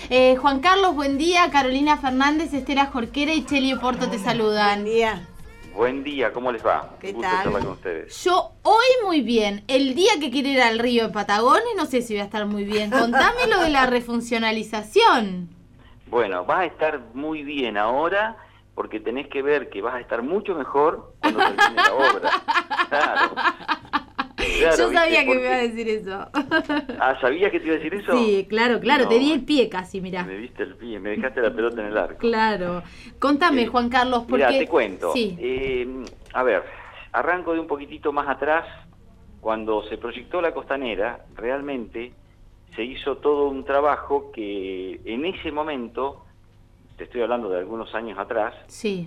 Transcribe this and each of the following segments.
Juan Carlos, buen día. Carolina Fernández, Estela Jorquera y Cheli Porto te saludan. Buen día. Buen día, ¿cómo les va? ¿Qué Un gusto tal? charlar con ustedes. Yo hoy muy bien. El día que quiero ir al río de Patagones, no sé si voy a estar muy bien. Contame lo de la refuncionalización. Bueno, vas a estar muy bien ahora porque tenés que ver que vas a estar mucho mejor cuando termine la obra. Claro. Claro, Yo sabía ¿viste? que me iba a decir eso. Ah, ¿sabías que te iba a decir eso? Sí, claro, No, te di el pie casi, mirá. Me diste el pie, me dejaste la pelota en el arco. Claro. Contame, Juan Carlos, porque... Mirá, te cuento. Sí. A ver, arranco de un poquitito más atrás. Cuando se proyectó la costanera, realmente se hizo todo un trabajo que en ese momento, te estoy hablando de algunos años atrás, Sí.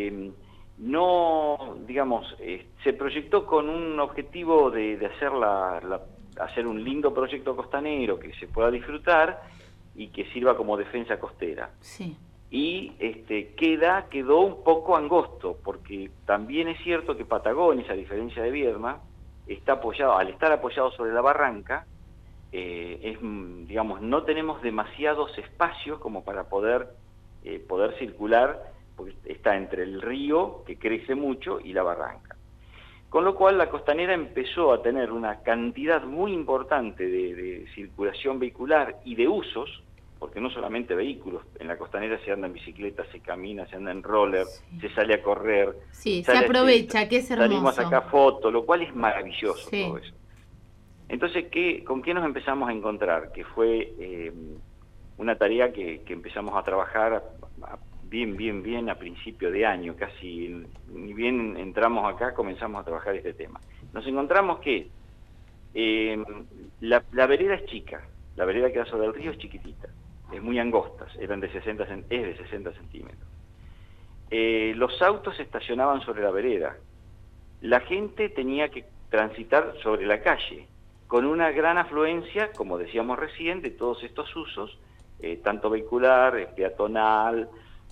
no, digamos, se proyectó con un objetivo de hacer hacer un lindo proyecto costanero que se pueda disfrutar y que sirva como defensa costera. Sí. Y quedó un poco angosto, porque también es cierto que Patagones, a diferencia de Viedma, está apoyado, al estar apoyado sobre la barranca, digamos, no tenemos demasiados espacios como para poder circular, porque está entre el río, que crece mucho, y la barranca. Con lo cual la costanera empezó a tener una cantidad muy importante de circulación vehicular y de usos, porque no solamente vehículos, en la costanera se anda en bicicleta, se camina, se anda en roller, Sí. se sale a correr. Sí, se aprovecha, que es hermoso. Salimos a sacar fotos, lo cual es maravilloso, Sí. todo eso. Entonces, ¿con qué nos empezamos a encontrar? Que fue una tarea que empezamos a trabajar bien a principio de año, casi ni bien entramos acá, comenzamos a trabajar este tema. Nos encontramos que la vereda es chica, la vereda que da sobre el río es chiquitita, es muy angosta, es de 60 centímetros. Los autos se estacionaban sobre la vereda, la gente tenía que transitar sobre la calle, con una gran afluencia, como decíamos recién, de todos estos usos, tanto vehicular, peatonal,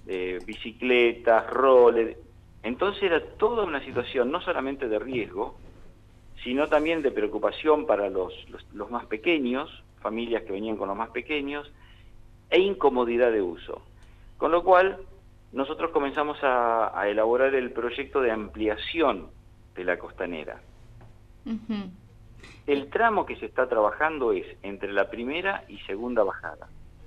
bicicletas, roller. Entonces era toda una situación no solamente de riesgo, sino también de preocupación para los más pequeños, familias que venían con los más pequeños, e incomodidad de uso. Con lo cual, nosotros comenzamos a elaborar el proyecto de ampliación de la costanera. Uh-huh. El tramo que se está trabajando es entre la primera y segunda bajada.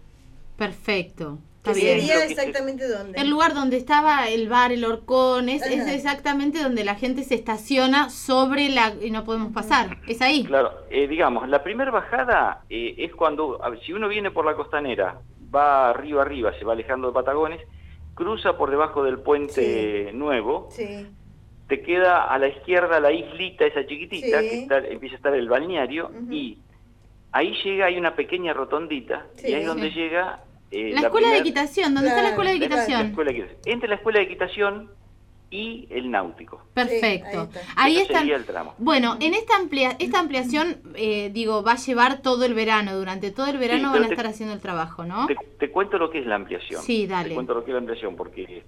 Perfecto. ¿Qué Está bien. sería exactamente dónde? El lugar donde estaba el bar, el Horcón, es exactamente donde la gente se estaciona sobre y no podemos pasar. ¿Es ahí? Claro, digamos, la primera bajada es cuando, si uno viene por la costanera, va arriba, se va alejando de Patagones, cruza por debajo del puente nuevo, te queda a la izquierda la islita esa chiquitita, que empieza a estar el balneario, y ahí hay una pequeña rotondita, y ahí es donde llega... la escuela de equitación, ¿dónde está la escuela de equitación? Entre la escuela de equitación y el náutico. Perfecto. Sí, ahí está el tramo. Bueno, en esta ampliación, va a llevar todo el verano. Durante todo el verano van a estar haciendo el trabajo, ¿no? Te cuento lo que es la ampliación. Sí, dale. Te cuento lo que es la ampliación, porque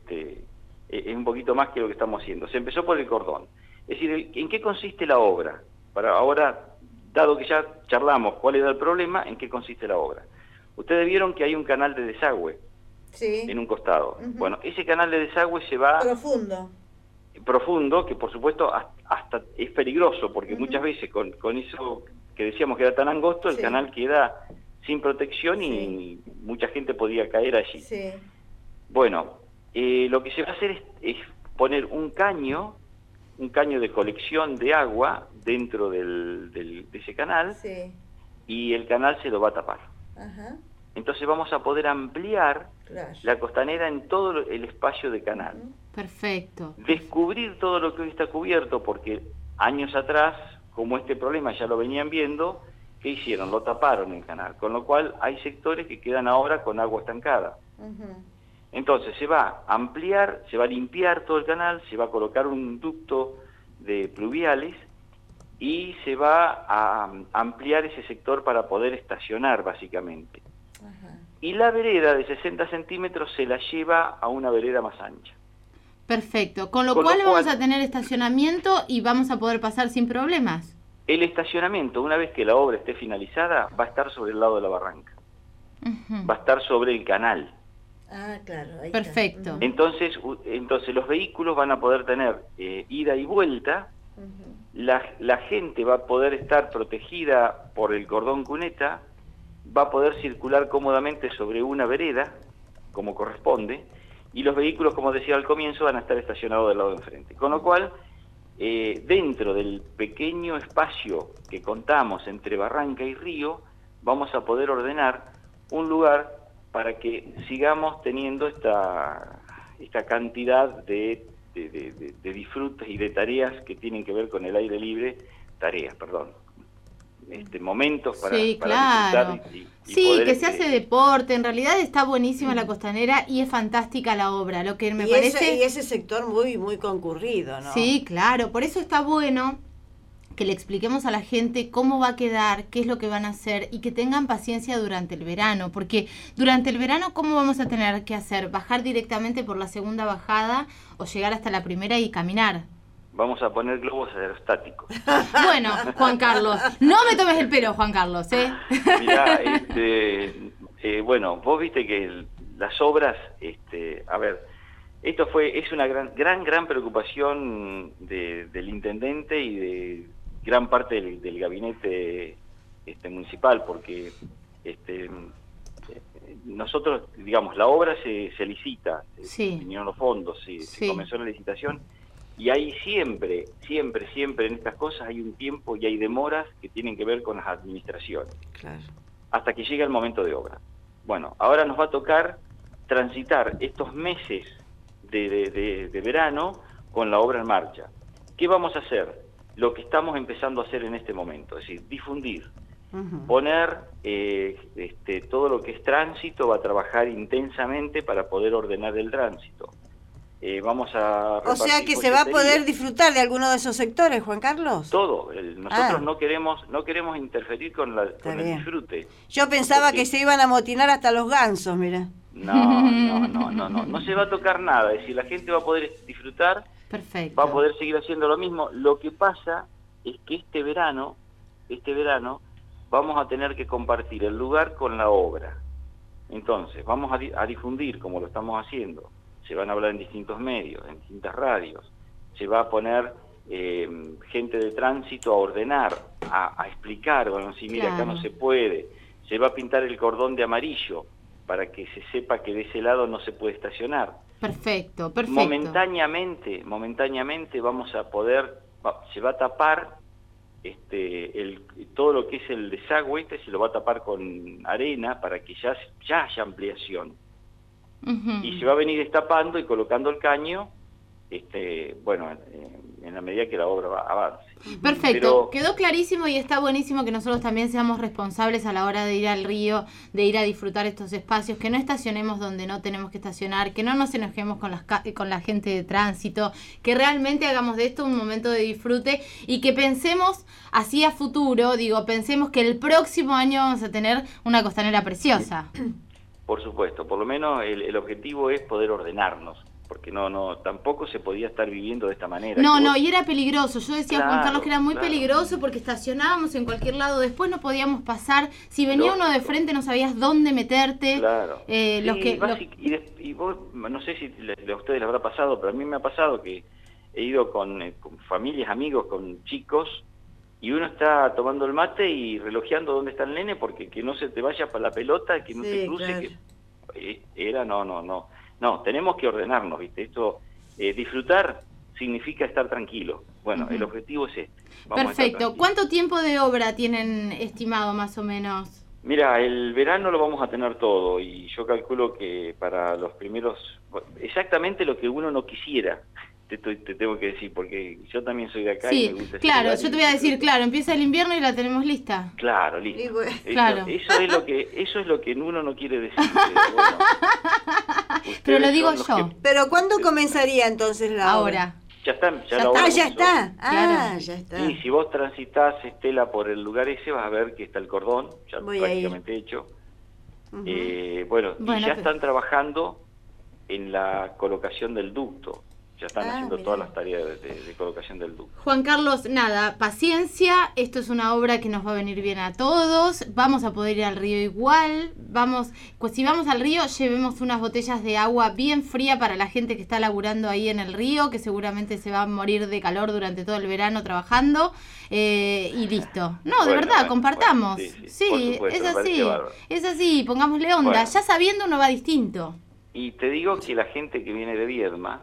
es un poquito más que lo que estamos haciendo. Se empezó por el cordón. Es decir, ¿en qué consiste la obra? Para ahora, dado que ya charlamos cuál era el problema, ¿en qué consiste la obra? Ustedes vieron que hay un canal de desagüe en un costado. Bueno, ese canal de desagüe se va... Profundo, que por supuesto hasta es peligroso, porque muchas veces con eso que decíamos que era tan angosto, el canal queda sin protección y mucha gente podía caer allí. Bueno, lo que se va a hacer es poner un caño de colección de agua dentro de ese canal, y el canal se lo va a tapar. Entonces vamos a poder ampliar la costanera en todo el espacio de canal. Perfecto. Descubrir todo lo que hoy está cubierto, porque años atrás, como este problema ya lo venían viendo, ¿qué hicieron? Lo taparon el canal, con lo cual hay sectores que quedan ahora con agua estancada. Entonces se va a ampliar, se va a limpiar todo el canal, se va a colocar un ducto de pluviales y se va a ampliar ese sector para poder estacionar básicamente. Y la vereda de 60 centímetros se la lleva a una vereda más ancha. Perfecto, con lo cual vamos a tener estacionamiento y vamos a poder pasar sin problemas. El estacionamiento, una vez que la obra esté finalizada, va a estar sobre el lado de la barranca. va a estar sobre el canal. Ah, claro, ahí Perfecto. está. Entonces los vehículos van a poder tener ida y vuelta. La gente va a poder estar protegida por el cordón cuneta, va a poder circular cómodamente sobre una vereda, como corresponde, y los vehículos, como decía al comienzo, van a estar estacionados del lado de enfrente. Con lo cual, dentro del pequeño espacio que contamos entre barranca y río, vamos a poder ordenar un lugar para que sigamos teniendo esta cantidad de disfrutes y de tareas que tienen que ver con el aire libre, momentos para claro. disfrutar y Sí, poder, que se hace deporte, en realidad está buenísima la costanera y es fantástica la obra, lo que me y parece... y ese sector muy muy concurrido, ¿no? Sí, claro, por eso está bueno que le expliquemos a la gente cómo va a quedar, qué es lo que van a hacer y que tengan paciencia durante el verano, porque durante el verano, ¿cómo vamos a tener que hacer? ¿Bajar directamente por la segunda bajada o llegar hasta la primera y caminar? Vamos a poner globos aerostáticos. Bueno, Juan Carlos, no me tomes el pelo, Juan Carlos, ¿eh? Mirá, bueno, vos viste que las obras, a ver, es una gran preocupación del intendente y de gran parte del gabinete municipal, porque nosotros, digamos, la obra se licita, Sí. vinieron los fondos, se comenzó la licitación, y hay siempre en estas cosas hay un tiempo y hay demoras que tienen que ver con las administraciones, Claro. hasta que llega el momento de obra. Bueno, ahora nos va a tocar transitar estos meses de verano con la obra en marcha. ¿Qué vamos a hacer? Lo que estamos empezando a hacer en este momento, es decir, difundir, poner todo lo que es tránsito, va a trabajar intensamente para poder ordenar el tránsito. Vamos a O sea que se va a poder disfrutar de alguno de esos sectores, Juan Carlos. Todo. Nosotros no queremos interferir con el disfrute. Yo pensaba que se iban a motinar hasta los gansos, mira. No se va a tocar nada. Es decir, la gente va a poder disfrutar. Perfecto. Va a poder seguir haciendo lo mismo. Lo que pasa es que este verano vamos a tener que compartir el lugar con la obra. Entonces, vamos a difundir como lo estamos haciendo. Se van a hablar en distintos medios, en distintas radios. Se va a poner gente de tránsito a ordenar, a explicar, bueno, si mira, acá no se puede. Se va a pintar el cordón de amarillo para que se sepa que de ese lado no se puede estacionar. Perfecto. Momentáneamente vamos a poder, se va a tapar todo lo que es el desagüe, se lo va a tapar con arena para que ya haya ampliación. Y se va a venir destapando y colocando el caño, en la medida que la obra avance. Perfecto, quedó clarísimo y está buenísimo que nosotros también seamos responsables a la hora de ir al río, de ir a disfrutar estos espacios, que no estacionemos donde no tenemos que estacionar, que no nos enojemos con la gente de tránsito, que realmente hagamos de esto un momento de disfrute y que pensemos así a futuro, pensemos que el próximo año vamos a tener una costanera preciosa. Por supuesto, por lo menos el objetivo es poder ordenarnos, porque tampoco se podía estar viviendo de esta manera. Y era peligroso. Yo decía a Juan Carlos que era muy peligroso porque estacionábamos en cualquier lado, después no podíamos pasar, si venía uno de frente no sabías dónde meterte. Claro. Y vos, no sé si a ustedes les habrá pasado, pero a mí me ha pasado que he ido con familias, amigos, con chicos, y uno está tomando el mate y relojeando dónde está el nene porque que no se te vaya para la pelota, que no te cruce, claro. No, tenemos que ordenarnos, ¿viste? Esto, disfrutar significa estar tranquilo. Bueno, el objetivo es este. Perfecto. ¿Cuánto tiempo de obra tienen estimado más o menos? Mira, el verano lo vamos a tener todo y yo calculo que para los primeros, exactamente lo que uno no quisiera, te tengo que decir, porque yo también soy de acá y me gusta. Claro, yo te voy a decir, empieza el invierno y la tenemos lista. Claro, listo. Eso es lo que uno no quiere decir. Pero lo digo yo. Pero ¿cuándo comenzaría entonces la obra? Ya está. Ya está. Y si vos transitas, Estela, por el lugar ese, vas a ver que está el cordón, ya prácticamente hecho. Y ya están trabajando en la colocación del ducto. Ya están haciendo mirá. todas las tareas de colocación del ducto. Juan Carlos, nada, paciencia, esto es una obra que nos va a venir bien a todos, vamos a poder ir al río igual, pues si vamos al río, llevemos unas botellas de agua bien fría para la gente que está laburando ahí en el río, que seguramente se va a morir de calor durante todo el verano trabajando, y listo. No, de verdad, compartamos. Bueno, sí, sí, por supuesto, es me parece así, bárbaro. es así, pongámosle onda, Bueno. ya sabiendo uno va distinto. Y te digo que la gente que viene de Viedma,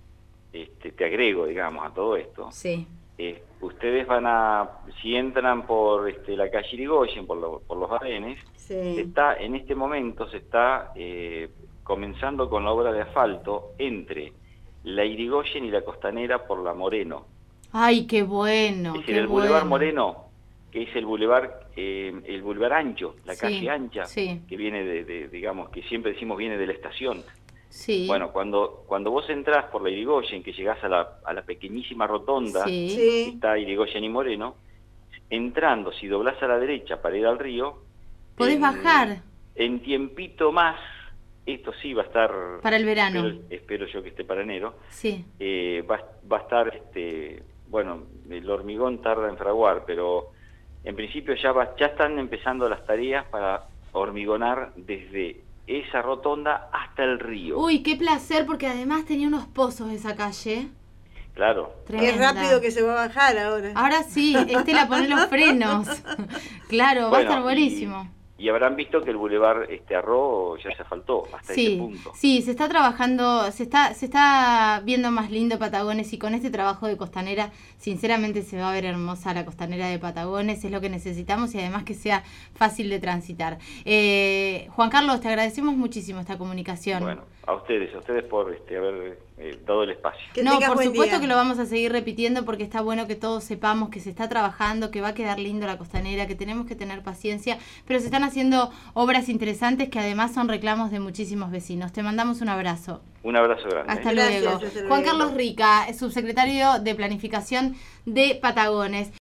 te agrego, digamos, a todo esto, Sí. ustedes van si entran por la calle Irigoyen, por los Badenes, Sí. en este momento se está comenzando con la obra de asfalto entre la Irigoyen y la Costanera por la Moreno. Ay, qué bueno, Es decir, qué el Boulevard bueno. Moreno, que es el boulevard ancho, la Sí, calle ancha, sí. que viene digamos, que siempre decimos viene de la estación. Sí. Bueno, cuando vos entrás por la Irigoyen, que llegás a la pequeñísima rotonda, Sí. que Sí. está Irigoyen y Moreno, entrando, si doblás a la derecha para ir al río, Podés bajar. En tiempito más, esto sí va a estar... Para el verano. Espero yo que esté para enero, Sí. va a estar, bueno, el hormigón tarda en fraguar, pero en principio ya están empezando las tareas para hormigonar desde esa rotonda hasta el río. Uy, qué placer, porque además tenía unos pozos esa calle. Claro. Qué Tremenda. rápido que se va a bajar ahora. Ahora sí, Estela, poné los frenos. Claro, va a Bueno, estar buenísimo. Y habrán visto que el bulevar Arro ya se asfaltó hasta ese Sí, punto. sí, se está trabajando, se está viendo más lindo Patagones, y con este trabajo de Costanera, sinceramente se va a ver hermosa la Costanera de Patagones, es lo que necesitamos, y además que sea fácil de transitar. Juan Carlos, te agradecemos muchísimo esta comunicación. Bueno, a ustedes por haber dado el espacio. Que No, tengas por buen supuesto día. que lo vamos a seguir repitiendo, porque está bueno que todos sepamos que se está trabajando, que va a quedar lindo la Costanera, que tenemos que tener paciencia, pero se están haciendo obras interesantes que además son reclamos de muchísimos vecinos. Te mandamos un abrazo. Un abrazo grande. Hasta Gracias, luego. hasta luego. Juan Carlos Rica, subsecretario de Planificación de Patagones.